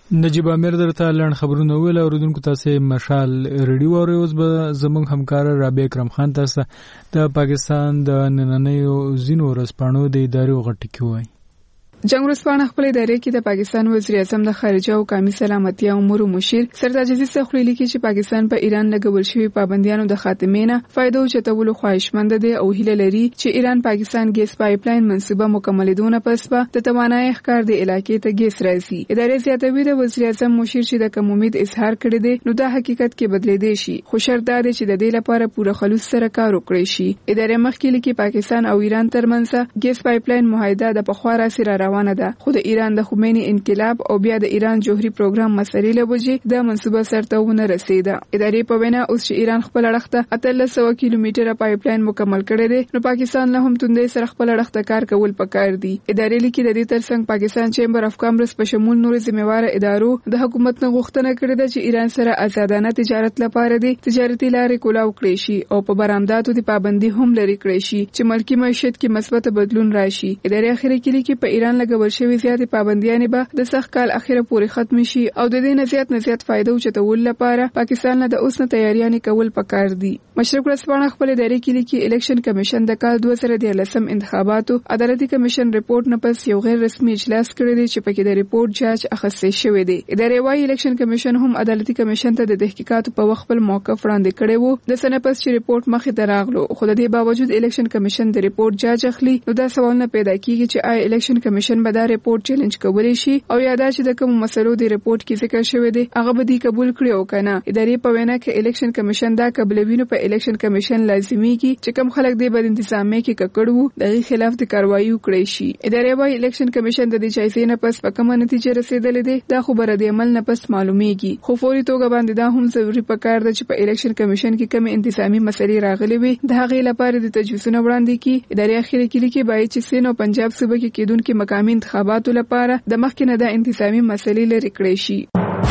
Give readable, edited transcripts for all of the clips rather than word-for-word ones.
نجیب امیر درته لاند خبرونه ویل اوریدونکو تاسو مشال ریډیو اوري اوس به زموږ همکار رابعه اکرم خان تاسو د پاکستان د نننیو زینو رسپانو د ادارې غټ کی وای. جنگ ورځپاڼه خپل ادارې کې د پاکستان وزیر اعظم د خارجه او قومي سلامتي امور مشیر سردار عزیز سخولی لیکي چې پاکستان په ایران لګول شوی پابندیانو د خاتمې نه فائدو چتولو خواهشمند دی او هیله لري چې ایران پاکستان ګیس پایپلاین منصوبه مکملېدونه پس به د توانایي ښکار د علاقې ته ګیس راځي. ادارې زیاتوي د وزیر اعظم مشیر چې د کوم امید اظهار کړی دی نو دا حقیقت کې بدلېدي شي خو شرط دا دی چې د دې لپاره پوره خلوص سره کار وکړي شي. ادارې مخکې لیکي پاکستان او ایران ترمنځ ګیس پایپلاین معاهده د پخوا راځي روانه ده خو د ایران د خمینی انقلاب او بیا د ایران جوهری پروګرام مسلې له وجې د منصوبه سرته ونه رسیده. ادارې په وینا اوس چې ایران خپل اړخته 1300 کیلومتره پایپلاین مکمل کړی دی نو پاکستان له هم توندې سره خپل اړخته کار کول پکار دی. ادارې لیکي د دې ترڅنګ پاکستان چیمبر اف کامرس په شمول نور ذمہوار ادارو د حکومت نه غوښتنه کړې ده چې ایران سره آزادانه تجارت لپاره دي تجارتي لارې کولاو کړی شي او په برآمداتو د پابندي هم لري کړی شي چې ملکی معیشت کې مثبت بدلون راشي. ادارې اخیری کې لیکي په ایران لګول شوی زیاتې پابندیانې به د سخت کال اخیره پورې ختم شي او د دې نه زیات فائدو چتول لپاره پاکستان نه د اوس نه تیاریانې کول پکار دي. مشرق ورځپاڼه خپل ادارې کې لیکي الیکشن کمیشن د کال 2013 انتخاباتو عدالتي کمیشن ریپورت نه پس یو غیر رسمي اجلاس کړی دی چې پکې د ریپورت جاج اخیستل شوی دی. ادارې وايي الیکشن کمیشن هم عدالتي کمیشن ته د تحقیقاتو په وخت خپل موقف وړاندې کړی وو د سنه پس چې ریپورت مخې ته راغلو خو د دې باوجود الیکشن کمیشن د ریپورت جاج اخلي نو دا سوالونه پیدا کیږي چې آیا الیکشن کمیشن به دا ریپورت چیلنج کولی شي او یا دا چې د کوم مسلو د ریپورت کې ذکر شوی دی هغه به دی قبول کړي او کنه. ادارې په وینا کې الیکشن کمیشن دا قبلوي نو په الیکشن کمیشن لازمي کې چې کوم خلک د بد انتظامی کې ککړ وو دغه خلاف د کاروایی وکړي شي. ادارې وايي الیکشن کمیشن د دې جایزې نه پس په کومه نتیجه رسیدلې ده دا خبره د عمل نه پس معلومیږي خو فوري توګه باندې دا هم ضروري پکار ده چې په الیکشن کمیشن کې کوم انتظامی مسلې راغلي وي د هغې لپاره د تجویزونه وړاندې کی. ادارې اخیری کې لیکي باید چې سین او پنجاب صوبه کې کېدونکو مقامي انتخاباتو لپاره د مخکې نه د انتظامی مسلې لري کړی شي.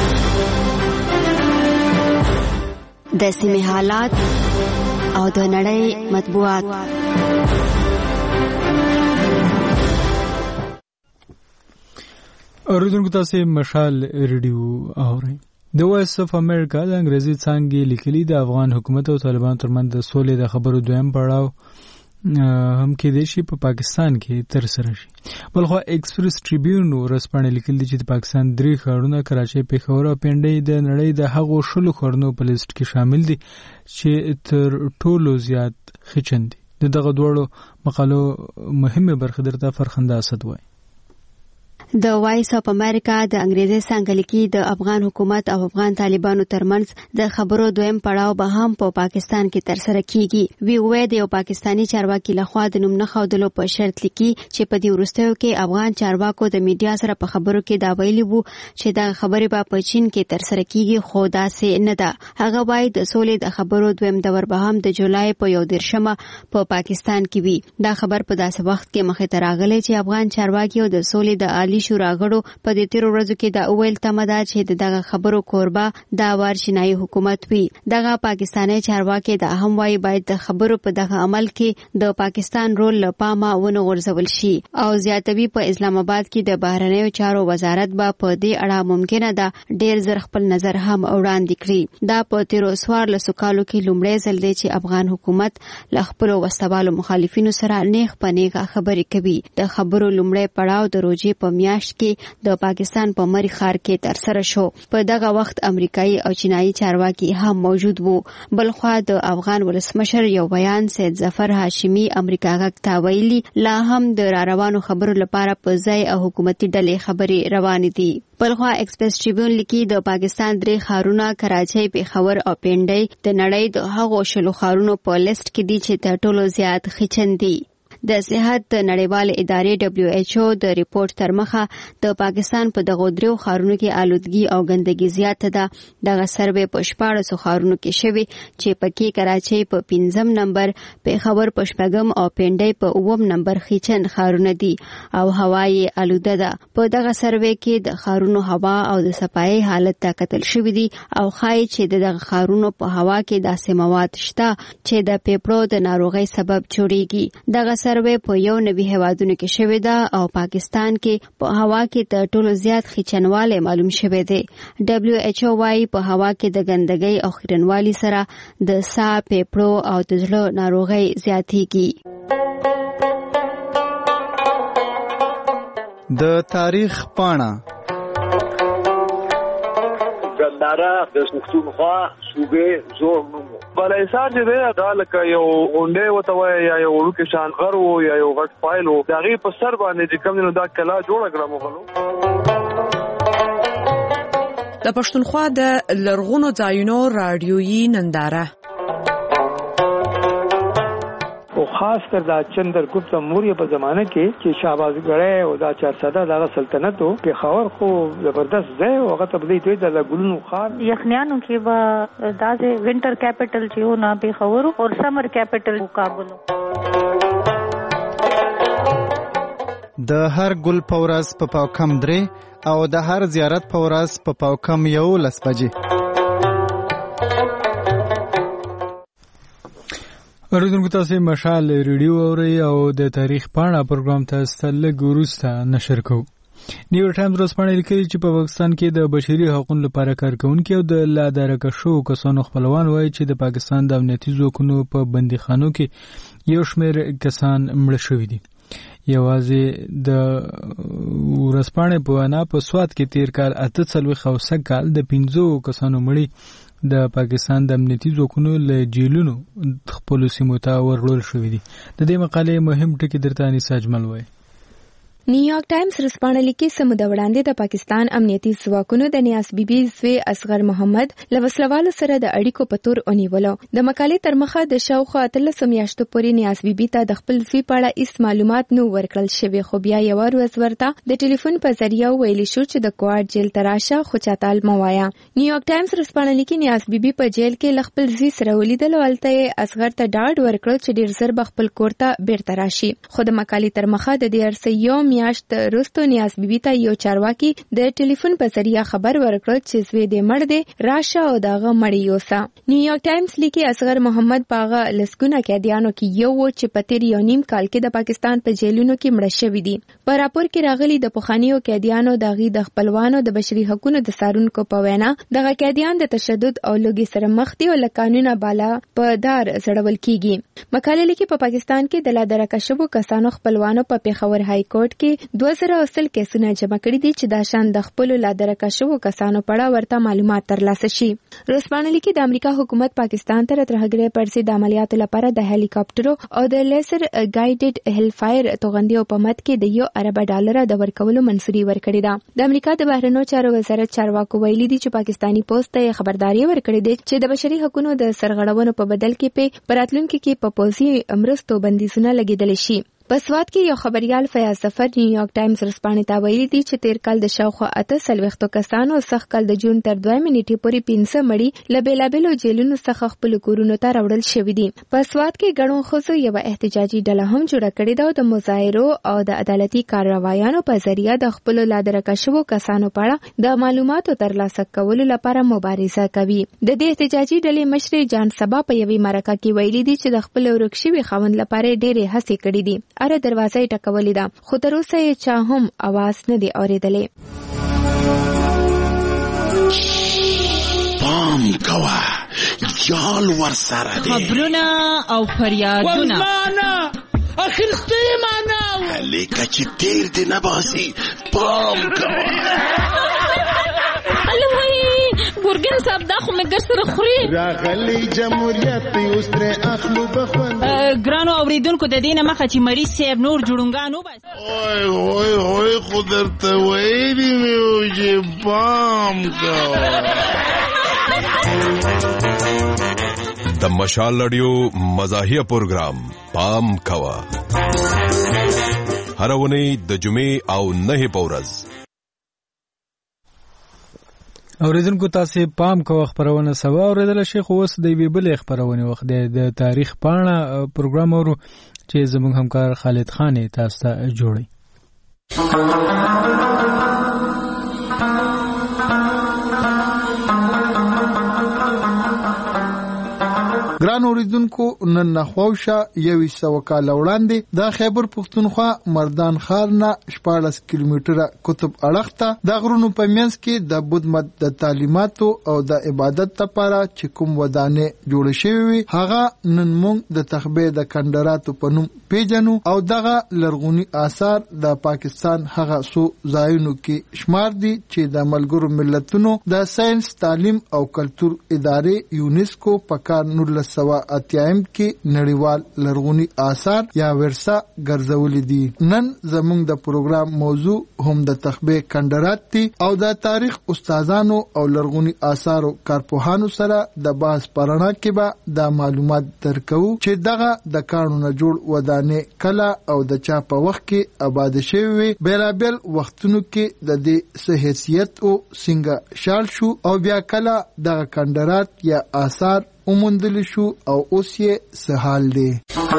د سیمې حالات او د نړۍ مطبوعات. اوریدونکو تاسو مشال ریډیو اورئ. د وایس اف امریکا د انګریزي څانګې لیکلي د افغان حکومت او طالبانو ترمنځ د سولې د خبرو دویم پړاو هم کې د شي په پاکستان کې تر سره شي. بلخو ایکسپریس ټریبیون ورسپانه لیکل دي چې د پاکستان درې ښارونه کراچۍ، پېښور او پنډۍ د نړۍ د هغو 10 ښارونو په لیست کې شامل دي چې تر ټولو زیات خچن دي. دغه دوړو مقالو مهمه برخه درته فرخنده اسد وای. د وایس اف امریکا د انګریزي څانګه لیکي د افغان حکومت او افغان طالبانو ترمنځ د خبرو دویم پړاو به هم په پاکستان کې تر سره کیږي. وی وې د یو پاکستانی چارواکي لخوا د نوم نه خودلو په شرط لیکي چې په دې وروستیو کې افغان چارواکو د میډیا سره په خبرو کې دا ویلي وو چې دا خبرې به په چین کې تر سره کیږي خو داسې نه ده. هغه وايي د سولې د خبرو دویم دور به هم د جولای په 1 په پاکستان کې وي. دا خبر په داسې وخت کې مخې ته راغلی چې افغان چارواکي او د سولې د عالی شورا غړو په دې تیر ورځو کې دا اویل تمه ده چې دغه خبرو کوربه دا ورشنای حکومت وي. دغه پاکستاني چارواکي دا هم وايي باید د خبرو په دغه عمل کې د پاکستان رول لپاره ونه غورځول شي او زیاتوي په اسلام آباد کې د بهرنیو چارو وزارت به په دې اړه ممکنه ده ډیر زر خپل نظر هم وړاندې کړي. دا په تیر وسوار له سکالو کې لومړی ځل دی چې افغان حکومت له خپل وسوالو مخالفینو سره نیغ پنیغه خبرې کوي. د خبرو لومړی پړاو د روزي په میاشت کې د پاکستان په مری ښار کې تر سره شو. په دغه وخت امریکایي او چینایي چارواکي هم موجود وو. بلخوا د افغان ولسمشر یو بیان سید ظفر هاشمی امریکا غږ ته ویلي لا هم د روانو خبرو لپاره په ځای او حکومتي ډلې خبرې روانې دي. بلخوا ایکسپریس ټریبیون لیکي د پاکستان درې ښارونه کراچۍ، پېښور او پنډۍ د نړۍ د هغو 10 ښارونو په لیست کې دي چې تر ټولو زیات خچن دي. د صحت د نړیوال ادارې WHO د ریپورت تر مخه د پاکستان په دغه درو ښارونو کې آلودګي او ګندګي زیاته ده. دغه سروې په 14 ښارونو کې شوی چې پکې کراچۍ په 5م نمبر، پېښور په 4م او پنډۍ په 9م نمبر خچن ښارونه دي او هوایي آلوده ده. په دغه سروې کې د ښارونو هوا او د صفایي حالت ته کتل شوی دي او ښایي چې دغه ښارونو په هوا کې داسې مواد شته چې د پیپړو د ناروغۍ سبب جوړیږي. دغه سروې سروې په 9 هیوادونو کې شوې ده او پاکستان کې په هوا کې تر ټولو زیات خچنواله معلوم شوې ده. WHO وايي په هوا کې د ګندګۍ او خیرنوالي سره د ساه، پیپړو او د زړه ناروغۍ زیاتېږي. د تاریخ پاڼه ګنداره د پښتونخوا صوبې زوړ نوم بلایسار چې دی دا لکه یو غونډې وته وای یا یو ورکه شان غر وو یا یو غټ فایل وو دا غي په سر باندې چې کوم نو دا کلا جوړ کړم غلو. د پښتونخوا د لرغونو ځایونو رادیويي ننداره او خاص کر دا چندرګپت موریا په زمانه کې چې شهبازګړی او دا چارسده دغه سلطنت او پیښور خو زبردست ځای او هغه ته بدی دوی د ګلونو خار یخنیانو کې به داسې وینټر کیپټل چې و نه پیښور او سمر کیپټل کابل. د هر ګل پورس په پاوکم درې او د هر زیارت پورس په پاوکم 11 بجې. اوریدونکو تاسو مشال ریډیو اورئ او د تاریخ پاڼه پروګرام تاسو لږ وروسته نشر کوو. نیو ټایمز ورځپاڼه لیکلي چې په پاکستان کې د بشري حقوقو لپاره کارکونکي او د لادرکه شو کسانو خپلوان وایي چې د پاکستان د امنیتي ځواکونو په بندیخانو کې یو شمېر کسان مړ شوي دي. یوازې د ورځپاڼې په وینا په سوات کې تیر کال 48 کال د 15 کسانو مړي د پاکستان د امنیتي ځواکونو له جیلونو خپل سیمو ته ورغول شوې دي. د دې مقالې مهم ټکي درته انیس اجمل وایي. نیویارک ټایمز رسپانه لیکي سمود وړاندې د پاکستان امنیتي ځواکونو د نیاز بیبي زوی اصغر محمد لوسلوالو سره د اړیکو په تور اونیولو. د مقالې تر مخه د شاوخوا 13 میاشتو پورې نیاز بیبي ته د خپل زوی په اړه هیڅ معلومات نو ورکړل شوی، خو بیا یو ورځ ورته د ټلیفون په ذریعہ ویل شو چې د کوارټ جیل تراشه خو چاتال موایا. نیویارک ټایمز رسپانه لیکي نیاز بیبي په جیل کې خپل زوی سره ولیدل او الته اصغر ته ډاډ ورکړ چې ډیر زر خپل کور ته بیرته راشي. خو د مقالې تر مخه د دې ارسیو میاشت رستو نیاز بیبي ته یو چارواکي د ټلیفون په ذریعہ خبر ورکړ چې زوی دې مړ دی، راشه او داغه مړی یوسا. نیویارک ټایمز لیکي اصغر محمد پاغه لسګونه قیدیانو کې یو و چې په تیر یو نیم کال کې د پاکستان په جیلونو کې مړ شوی دي. په راپور کې راغلي د پخوانیو قیدیانو دغه د خپلوانو د بشري حقوقو د سارونکو په وینا دغه قیدیان د تشدد او لوګي سره مخ دي او له قانونه بالا په دار زړول کیږي. مقاله لیکي په پاکستان کې د لادرکه شوو کسانو خپلوانو په پیښور های کورټ کې 2000 کیسونه جمع کړي دي چې دا شان د خپل لادرکه شوو کسانو په اړه ورته معلومات ترلاسه شي. رسپانه لیکي د امریکا حکومت پاکستان ته ترهګرۍ پرسي د عملیاتو لپاره د هلیکاپټرو او د لیزر ګایډډ هیل فایر توغندیو په مد کې د $1 ارب د ورکولو منصوري ورکړې ده. د امریکا د بهرنیو چارو وزارت چارواکو ویلي دي چې پاکستانی پوسټ ته خبرداري ورکړې ده چې د بشري حقوقو د سرغړونو په بدل کې په راتلونکي کې په پوزي امرستو بندیزونه لګیدل شي. په سوات کې یو خبريال فیاض ظفر نیویارک ټایمز رسپانې ته ویلي دي چې تیر کال د شاوخوا 48 کسانو سخت کال د جون تر 2 نیټې پورې 500 مړي له بیلابیلو جیلونو څخه خپل کورونو ته راوړل شوي دي. په سوات کې ګڼو ښځو یو احتجاجي ډله هم جوړه کړې ده او د مظاهرو او د عدالتي کاروایانو په ذریعہ د خپل لادرکه شوو کسانو په اړه د معلوماتو ترلاسه کولو لپاره مبارزه کوي. د دې احتجاجي ډلې مشر جان سبا په یوې مرکه کې ویلي دي چې د خپل ورکشوي خوند لپاره ډېرې هڅې کړې دي. اره دروازه یې ټکولې ده خو تر اوسه یې چا هم आवाज نه دی اورېدلې. پام کوه یال ورسره دی خبرونه او فریادونه والمانا اخرستی مانا لیکه چې تیر دی نباسی پام کوه. ګورګین صاحب دا خو مګر سره خوري راغلی جمهوریت اوس تر اخلو بخوند ګرانو اوریدونکو د دینه مخه چې مریض صاحب نور جوړونګانو بس اوه خو درته ویلي مې و چې پام کوه. د مشال رادیو مزاحیه پروګرام پام کوه هر ونی د جمعې او 9 په ورځ. اوریدونکو تاسو پام کوه خبرونه سوا اوریدل شي خو اوس د وی بل خبرونه وخت د تاریخ پاڼه پروګرام اورو چې زموږ همکار خالد خان تاسو ته جوړي. ګران اوریدونکو نن نخواوشه 100 کال وړاندې د خیبر پختونخوا مردان ښار نه 14 کیلومتره قطب اړخ ته د غرونو په منځ کې د بودمت د تعلیماتو او د عبادت لپاره چې کوم ودانې جوړ شوی وي هغه نن موږ د تخبه د کندراتو په نوم پیژنو او دغه لرغونی آثار د پاکستان هغه سو ځایونو کې شمار دي چې د ملګرو ملتونو د ساينس تعلیم او کلتور ادارې یونیسکو په کال 1980 کې نړیوال لرغونی آثار یا ورثه ګرځولې دي. نن زموږ د پروګرام موضوع هم د تخبه کندرات دي او د تاریخ استادانو او لرغونی آثارو کارپوهانو سره د بحث پرانا کې به د معلومات درکو چې دغه د کانونو جوړ ودانې کلا او د چا په وخت کې آباد شوی بیلابل وختونو کې د دې حیثیت او څنګه شال شو او بیا کلا د کندرات یا آثار اومندل شو او اوس یې سهال دی.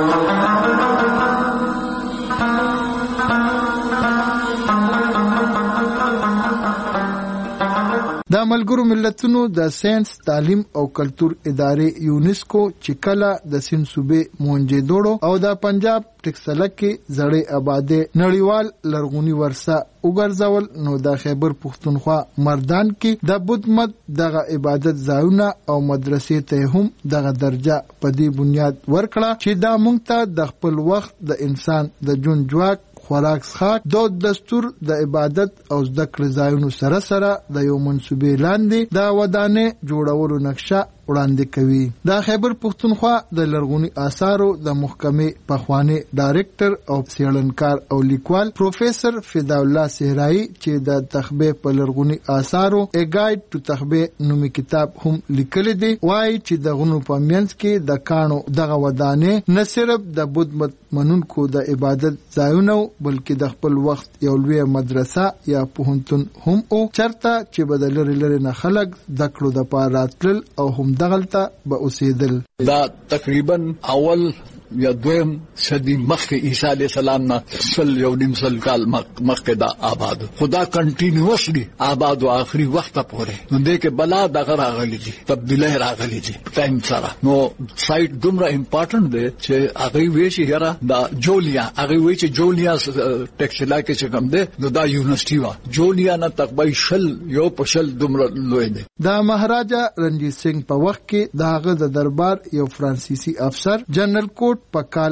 د ملګرو ملتونو د ساينس تعلیم او کلتور ادارې یونیسکو چې کله د سند صوبې مونجیدوړو او د پنجاب ټکسله کې زړې آبادې نړیوال لرغونی ورثه وګرځول نو د خیبر پختونخوا مردان کې د بودمت دغه عبادت ځایونه او مدرسې ته هم دغه درجه په دې بنیاد ورکړه چې دا مونږ ته د خپل وخت د انسان د جون جواک خوراک څښاک د دستور د عبادت او زده کړې ځایونو سره سره د یو منسوبې لاندې د ودانې جوړولو نقشه وړاندې کوي. د خیبر پختونخوا د لرغونی آثارو د محکمې پخوانی ډایرکټر او څېړنکار او لیکوال پروفیسور فدا الله صحرایی چې د تخبه په لرغونی آثارو ا گایډ ټو تخبه نومي کتاب هم لیکل دي وایي چې د غنو په منځ کې د کانو دغه ودانې نه صرف د بودمت منونکو د عبادت ځایونه بلکې د خپل وخت یو لوی مدرسه یا پوهنتون هم او چرته چې بدل لري نه خلک د کړو د پاراتل او هم دغلطه به اوسېدل. دا تقریبا اول یا دویم صدی مخکې عیسی علیه السلام نه یو نیم سل کال مخکې دا آباد خدا کنټینیوسلی آباد او آخري وخت پورې نو دې کې بلا دغه راغلي دي تبدیلی راغلي دي ټایم سره نو سایت دومره امپورټنت دی چې هغه وی چې یاره دا جولیا هغه وی چې جولیا ټیکسلا کې چې کوم دی نو دا یونیورسيټي وا جولیا نه تقریبا شل یو په شل دومره لوی دی. دا مهاراجا رنجیت سنگ په وخت کې داغه د دربار یو فرانسیسي افسر جنرال کوټ په کال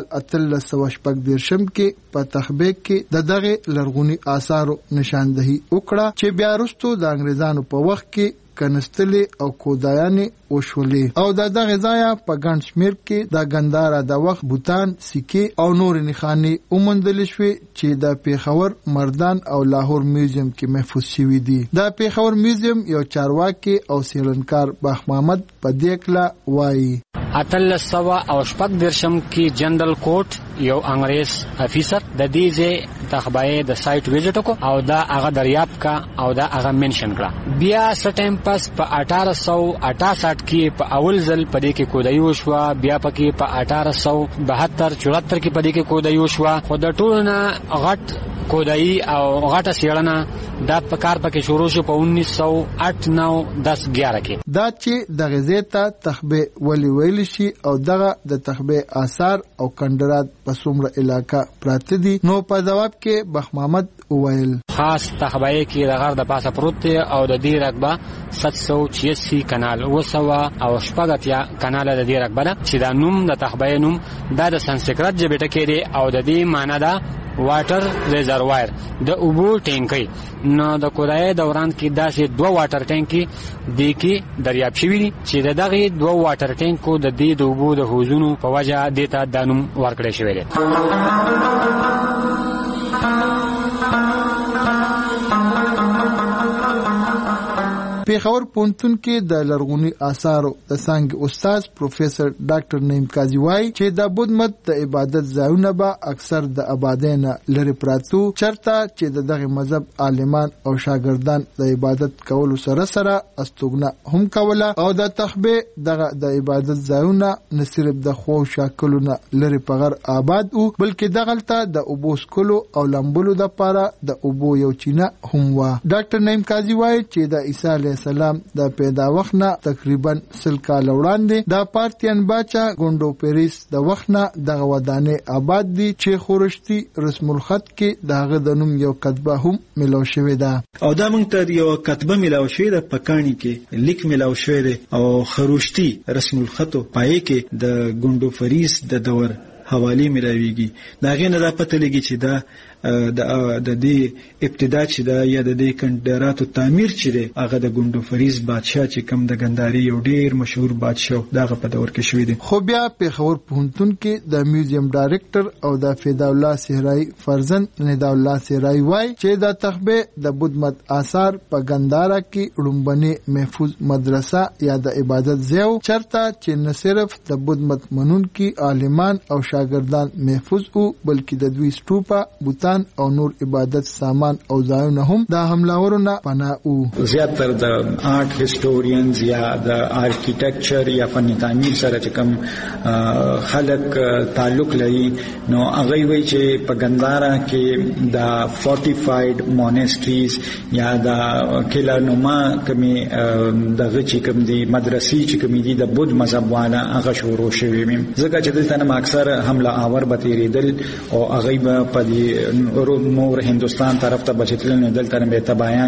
1314 کې په تخبه کې د دغه لرغونی آثارو نشاندهي وکړه چې بیا وروسته د انګريزانو په وخت کې کنستلې او کودایانې وشولې او د دغه ځای په ګڼ شمیر کې د ګندارا د وخت بوتان سکه او نور نښانې اومندل شوې چې د پیښور مردان او لاهور میوزیم کې محفوظ شوي دي. د پیښور میوزیم یو چارواکي او څېړنکار باخ محمد په دې کله وایي 1814 کې جنرال کوټ یو انګریز افیسر د دې ځای تخبایه د سایت ویزټ کو او دا هغه دریاب کا او دا هغه منشن کړه. بیا سټیم پس په 1868 کې په اول ځل پدې کې کودای وشو بیا پکې په 1872 74 کې پدې کې کودای وشو خو د ټولنه غټ کودای او غټه سیړنه دا په کار پکې شروع شو په 1908 9 10 11 کې. دا چې د غزیتا تخبه ویل شي او دغه د تخبه آثار او کندرات په څومره علاقہ پراته دي نو په جواب کې بخ محمد وویل خاص تخبه کې د غر د پاسه پروت دی او د دې رقبه 786 کانال وسوا او شپږتیا کانال د دې رقبه چې دا نوم د تخبه نوم د سنسکرت ژبه ټکی دی او د دې معنی دا واټر ریزروایر د اوبو ټینکی نو د کورای دوران کې داسې دوه واټر ټینکی د کې دریاب شوی دي چې دغه دوه واټر ټینکو د دې د اوبو د حوزونو په وجه دیتا د نوم ورکړی شوی دی. پیښور پونتون کې د لرغونی آثارو د څنګه استاد پروفیسور ډاکټر نعیم قاضي وایي چې د بودمت د عبادت ځایونه به اکثر د آبادینه لري پراتو چرته چې دغه مذهب عالمان او شاګردان د عبادت کولو سره سره استوګنه هم کوله او د تخبه دغه د عبادت ځایونه نه صرف د خو شاکلونه لري پغر آباد او بلکې دغلته د اوبوس کولو او لمبلو د پاره د اوبو یو چینه هم وا. ډاکټر نعیم قاضي وایي چې د عیسی السلام د پیدا وخت نه تقریبا 100 کال وړاندې د پارتیان باچا ګوندو پیریس د وخت نه دغه ودانې آباد دي چې خورشتي رسم الخط کې دغه د نوم یو کتبه هم ملو شوې ده او دا موږ ته یو کتبه ملو شوې ده په کاڼي کې لیک ملو شوې ده او خروشتي رسم الخط پای کې د ګوندو فریس د دور حوالی ملاویږي دا غینه دا پته لګي چې دا د دې ابتدا چې دا یا د دې کندراتو تعمیر چې دی هغه د ګوندو فریز بادشاه چې کم د ګنداري یو ډیر مشهور بادشاه دغه په دور کې شوی دی خو بیا پیښور پوهنتون کې د میوزیم ډایرکټر او د فدا الله صحرای فرزند ندا الله صحرای وای چې د تخبه د بودمت آثار په ګندارا کې لومبني محفوظ مدرسه یا د عبادت ځای چرته چې نه صرف د بودمت منون کې عالمان او شاګردان محفوظ او بلکې د دوی سټوپا بوتان او نور عبادت سامان او ځایونه هم د حملاورونو پناه او زیاتره د آرټ هیستورینز یا د آرکیټیکچر یا فن تعمیر سره چې کوم خلک تعلق لري نو هغه وی چې په ګندارا کې د فورټیفاید مونستریز یا د کلانوما کمی دغه چې کوم دی مدرسې چې کوم دی د بود مذهب والا هغه شروع شوی مې ځکه چې دلته نه اکثر حمله آور به تیریدل او هغه په دې نور هندستان طرف ته بچتل نه دلته به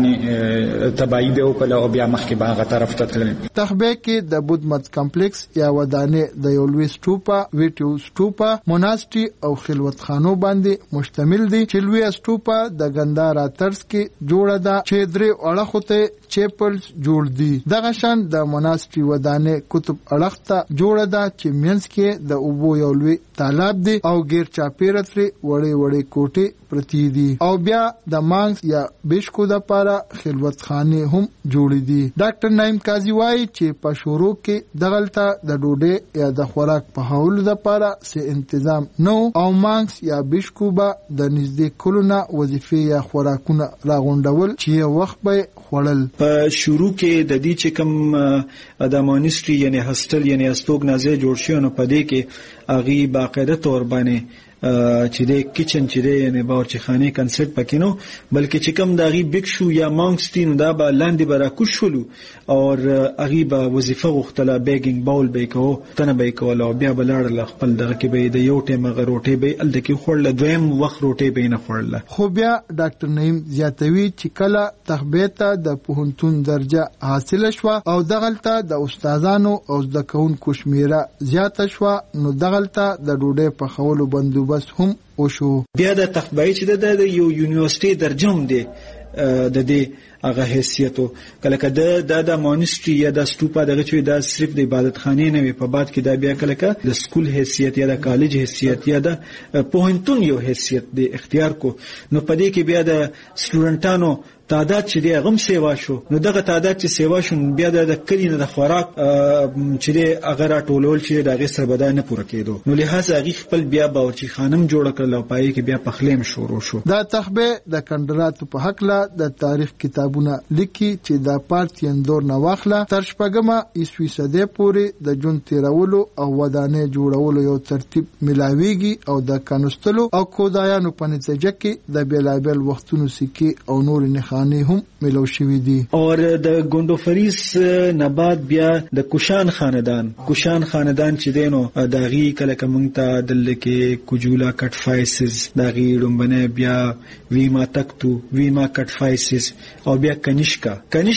تبعی به وکړه او بیا مخکې باغه طرف ته تل تخبه کې د بودمت کمپلیکس یا ودانې د یولوي سټوپا ویټیو سټوپا موناستری او خلوت خانو باندې مشتمل دي چې لوی سټوپا د ګندارا طرز کې جوړه ده چې درې اړخته چیپلز جوړ دي دغه شان د موناستری ودانې کتب اړخته جوړه ده چې مینس کې د اوبو یولوي تالاب دي او غیر چاپیره تر وړي کوټه پرتی دي او بیا د مانګ یا بشکو د پاره خلوت خانه هم جوړې دي ډاکټر نایم قاضي وایي چې په شروع کې دغلطه د ډوډۍ یا د خوراک په حواله د پاره سه تنظیم نو او مانګ یا بشکو به د نږدې کلونه وظیفه یا خوراکونه راغونډول چې وخت به خړل په شروع کې د دې چې کوم د مونستری یعنی هاستل یعنی استوګنازه جوړ شو نو په دې کې اغي باقاعده تور باندې چې د کچن چې د یعنی باورچی خانه کنسپټ پکې نو بلکې چې کوم داغي بیگ شو یا مانګستین دا به لاندې برا کوشلو او اغي به وظیفه غختله بیګینګ باول به کو تنه به کول او بیا بلاړ خپل دغه کې به د یو ټیم غروټي به ال دکی خړل دویم وخت روټي به نه خړل خو بیا ډاکټر نعیم زیاتوي چې کله تخبیته د پوهنتون درجه حاصله شو او دغلطه د استادانو او د کونکو شمیره زیاته شو نو دغلطه د ډوډۍ په خولو بندو بس هم او شو بیا د تخبای چې د یو یونیورسيټي درجم دی د دې هغه حیثیتو کله د مونستری یا د سټوپا دغه چې د صرف د عبادت خانه نه وي په بعد کې دا بیا کله د سکول حیثیت یا د کالج حیثیت یا د پوهنتون یو حیثیت د اختیار کو نو په دې کې بیا د سټوډنټانو تعداد چې دی غم سیوا شو نو دغه تعداد چې سیوا شو بیا د کلی نه د خوراک چې دی هغه راټولول چې د غیر سربدا نه پوره کېدو نو لهدا هغه خپل بیا باورچی خانم جوړ کړل او پای کې بیا پخلیم شروع شو دا تخبه د کندراتو په حق لا د تاریخ کتابونه لیکي چې د پارتین دور نه واخله تر شپږمه عیسوي صدې پورې د جون تیرولو او ودانې جوړولو یو ترتیب ملاويږي او د کنستلو او کودایانو په نتیجه کې د بیلابل وختونو سکه او نور نه هم ملو شوی دي اور د ګوندو فریس نه بعد بیا د کوشان خاندان چې دینو داغي کله کومه ته دل کې کوجولا کټ فایسز داغي لومبنه بیا ویما کټ فایسز او بیا کنیشکا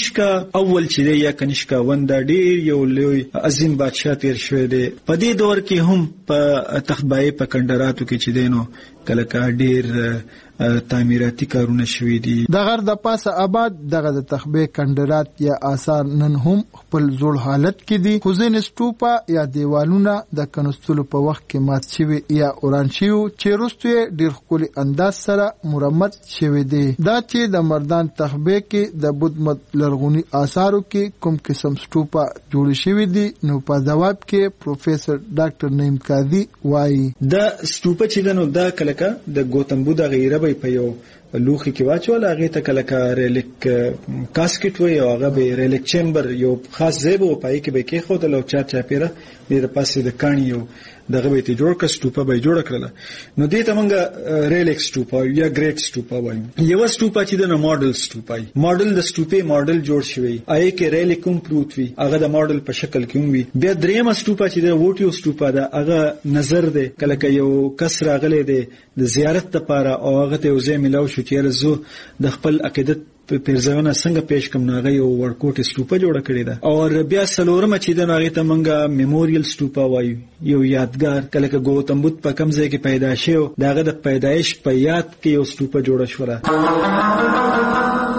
اول چې دی یا کنیشکا وندا ډیر یو لوی عظیم بادشاہ تیر شوی دی په دې دور کې هم په تخبای په کندراتو کې چې دینو کله کا ډیر تعمیراتی کارونه شوي دي د غر د پاسه آباد دغه د تخبه کندرات یا آثار نن هم خپل زوړ حالت کې دي خو ځین سټوپا یا دیوالونه د کنستلو په وخت کې مات شوي یا اوران شوي چې وروسته ډیر خولي انداز سره مرمت شوي دي دا چې د مردان تخبه کې د بودمت لرغونی آثارو کې کوم قسم سټوپا جوړ شوي دي نو په جواب کې پروفیسور ډاکټر نعیم قاضي وایي د سټوپا چې دنو دا کلکه د ګوتم بودا غیره په یو لوخي کې واچول هغه ته کله ریلیک کاسکټ وي او هغه به ریلیک چیمبر یو خاص ځای به پای کې به کې خو د لو چا پیره د پاسې د کانی یو دغه به ته جوړ کړ سټوپا به جوړ کړل نو دې ته مونږه ریلیک سټوپا یا ګریټ سټوپا وایو یو سټوپا چې د ماډل سټوپا ماډل د سټوپې ماډل جوړ شوی آی کې ریلیک کوم پروت وي هغه د ماډل په شکل کې وي بیا دریم سټوپا چې د ووټیو سټوپا دا هغه نظر دی کله یو کس راغلی دی د زیارت لپاره او هغه ته وزې ملاو شو چې رزو د خپل عقیدت پیرزونه څنګه پیش کوم ناغه یو ورکوټ سټوپا جوړه کړی ده او بیا سلورم چې د ناغه ته منګه میموریل سټوپا وایو یو یادګار کله کې گوتم بدھ په کوم ځای کې پیدا شو داغه د پیدایش په یاد کې یو سټوپا جوړه شوه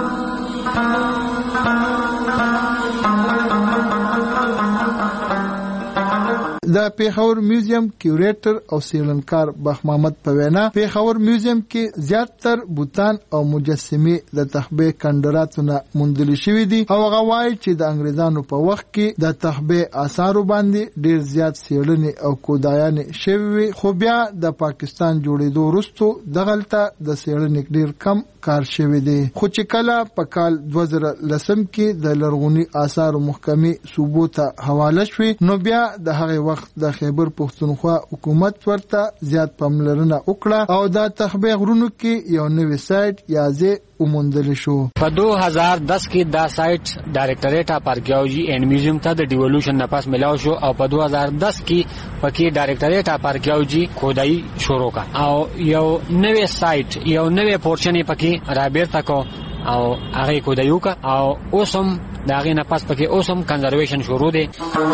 د پیښور میوزیم کیوریټر او سیلنکار بخ محمد په وینا پیښور میوزیم کې زیاتره بوتان او مجسمه د تخبه کندراتونه موندل شوې دي او هغه وایي چې د انګريزانو په وخت کې د تخبه آثار باندې ډیر زیات سیړنې او کودایانې شوی خو بیا د پاکستان جوړېدو وروسته دغلطه د سیړنې ډیر کم کار شوی دی خو چې کله په کال 2010 کې د لرغونی آثار محکمې صوبو ته حواله شوې نو بیا د هغه وخت د خیبر پښتونخوا حکومت ورته زیات پاملرنه وکړه او د تخبه غرونو کې یو نوې سایت یازه وموندل شو په 2010 کې دا سایت ډایریکټریټ اف آرکیولوژي اینڈ میوزیم ته د ډیولوشن نه پاس ملاو شو او په 2010 کې پکې ډایریکټریټ اف آرکیولوژي کودای شروع کړ او یو نوې سایت یو نوې پورشن پکې رابیر تکو او هغه کودایو کا او اوسم داغه نه پاس پکې اوسم کنزرویشن شروع دی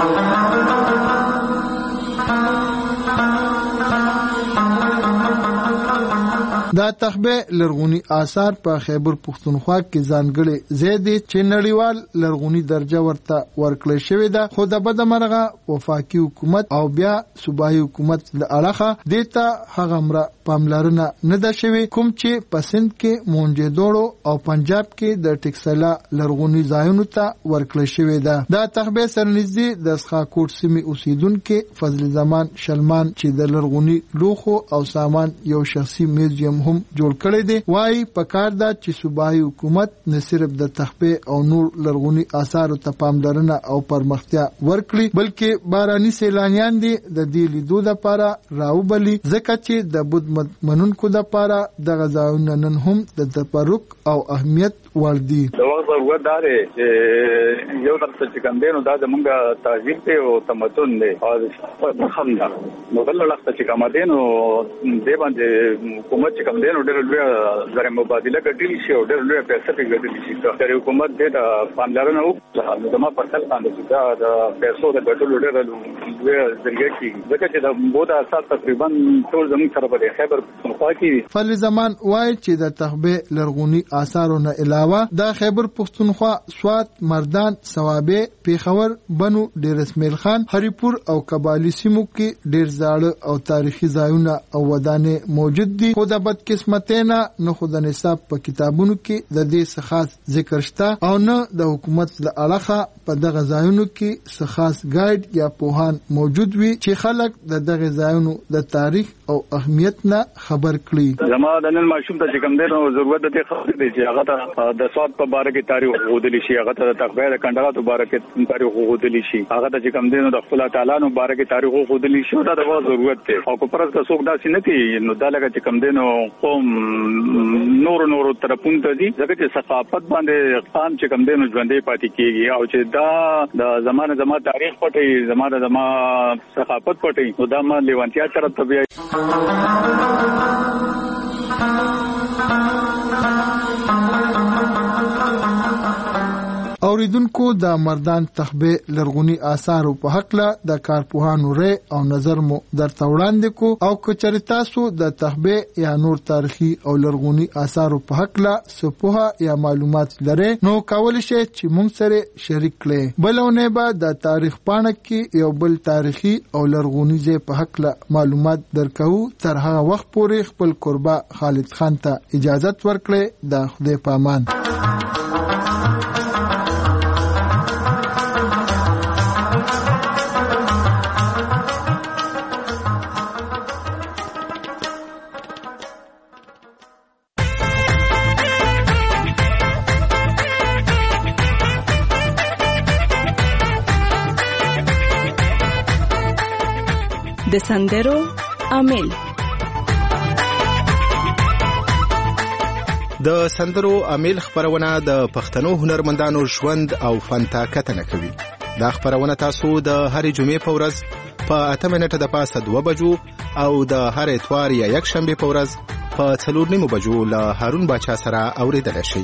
دا تخبه لرغونی آثار په خیبر پښتونخوا کې ځانګړي زیدي چې نړیوال لرغونی درجه ورته ورکړل شوې ده خو د بدمرغه وفاقي حکومت او بیا صوبایي حکومت له اړخه دیتا هغه مر پاملرنه نه ده شوې کوم چې په سند کې مونجیدوړو او پنجاب کې د ټکسلا لرغونی ځایونو ته ورکړل شوې ده دا تخبه سرنږدې د سخاکوټ سیمې اوسیدونکو فضل زمان شلمان چې د لرغونی لوخو او سامان یو شخصي میوزیم هم جوړ کړی دی وای په کار دا چې صوبایي حکومت نه صرف د تخبه او نور لرغونی آثار ته پاملرنه او پرمختیا ورکړي بلکې باراني سیلانیان دي د دې لیدو لپاره راوبلي ځکه چې د بود منونکو لپاره د غزاونه نن هم د تبرک او اهمیت ور دي دا ضرورت ده چې یو تر څه کوم دی نو دا زمونږه تهذیب دی او تمدن دی او هم دا نو بل لخت چې کوم دی نو دی باندې حکومت کوم دی نو ډېر لوی زره مبادله ګټلی شي او ډېر لوی پیسې په ګټلی شي چې حکومت دې د پاملرنه وکړي نو زموږ په خپل باندې دا د پیسو د ګټلو ډېر لوی ذریعہ کی ځکه چې د بودا اساس تقریبا ټول زموږ سره په خیبر پښتونخوا کې فل زمان وای چې د تخبه لرغونی آثارونه علاوه د خیبر پښتونخوا سوات مردان ثوابه پیښور بنو ډیر اسماعیل خان هریپور او کبالی سیمو کې ډیر زاړه او تاریخي ځایونه او ودانې موجود دي خو د بدقسمتینا نه خو د نصاب په کتابونو کې د دې څخه خاص ذکر شته او نه د حکومت له اړخه په دغه ځایونو کې څخه خاص ګایډ یا پوهان موجود وي چې خلک د دغه ځایونو د تاریخ او اهمیت نه خبر کړي زما د نن ماشوم ته چې کوم دی نو ضرورت د خبرې دی چې هغه ته د سواد په باره کې تاریخ غوډلی شي هغه ته د تخبیر کندرات په باره کې تاریخ غوډلی شي هغه ته چې کوم دی نو د خپل تعالی نو باره کې تاریخ غوډلی شي دا د ضرورت دی او کو پرز که څوک داسې نه کوي نو دا لکه چې کوم دی نو قوم نور طرفون ته دي ځکه چې ثقافت باندې قام چې کوم دی نو ژوندې پاتې کیږي او چې دا د زمانه تاریخ پټي زمانه ثقافت پټي نو دا ما لیوانتیا طرف ته بیا اوریدونکو د مردان تخبه لرغونی آثار په حق له د کارپوهانو ری او نظر مو درته وړاندې کو او کچری تاسو د تخبه یا نور تاریخي او لرغونی آثار په حق له سپوها یا معلومات لري نو کول شي چې مونږ سره شریک کړئ بلونه به د تاریخ پاڼه کې یو بل تاریخي او لرغونی ځای په حق له معلومات درکو تر هغه وخت پورې خپل قربا خالد خان ته اجازه ورکړئ د خدای پامان د سندرو عامل. د سندرو عامل خبرونه د پښتنو هنرمندانو ژوند او فن ته کتنه کوي. دا خبرونه تاسو د هرې جمعې په ورځ په 8 منټه د پاسه 2 بجو او د هر اتوار یا یک شنبه په ورځ په 4:30 بجو له هارون باچا سره اوریدل شي.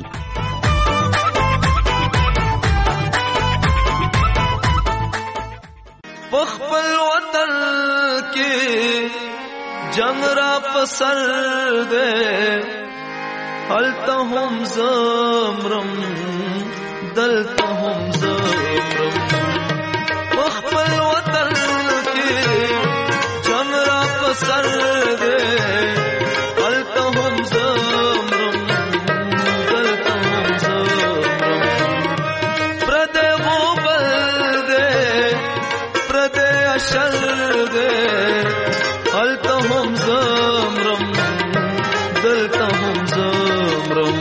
خپل وطن کې جنگ را پسر دے هلته هم زمرم دلته هم زمرم. خپل وطن کې جنگ را پسر دے هلته هم زمرم دلته هم زمرم. پردے غوبل دے پردے اشل دے هلته هم زمرم دلته هم زمرم.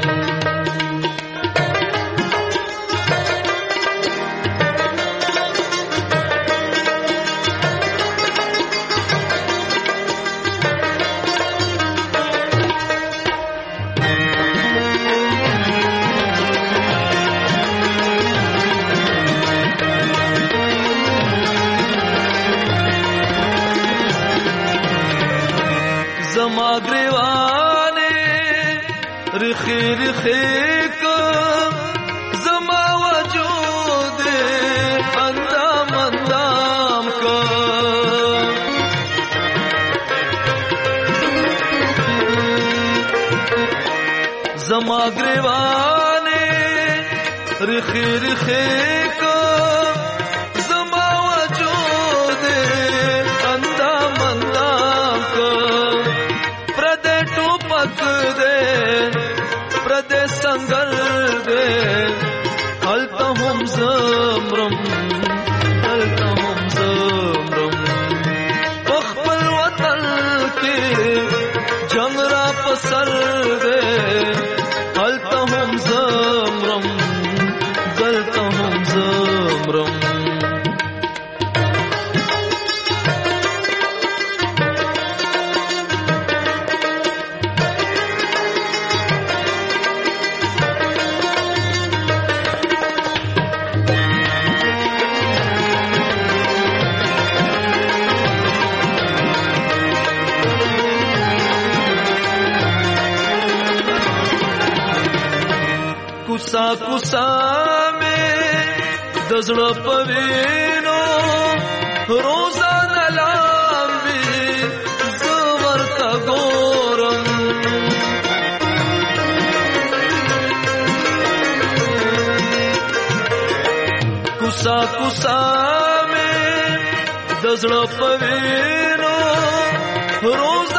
زما گریوانے رخی رخی کو زما وجود اندام اندام کو زما گریوانے رخی رخی کو زما وجود اندام اندام کو. پردے ٹوپک دے پردے سنگل دے ہلتا ہم زمرم ہلتا ہم زمرم. خپل وطن کی جنگ را پسر دے ہلتا ہم زمرم دلتا ہم زمرم. کوسا کوسا میں دزړه پوینو روزانه لامبي زورتا ګورم. کوسا کوسا میں دزړه پوینو روز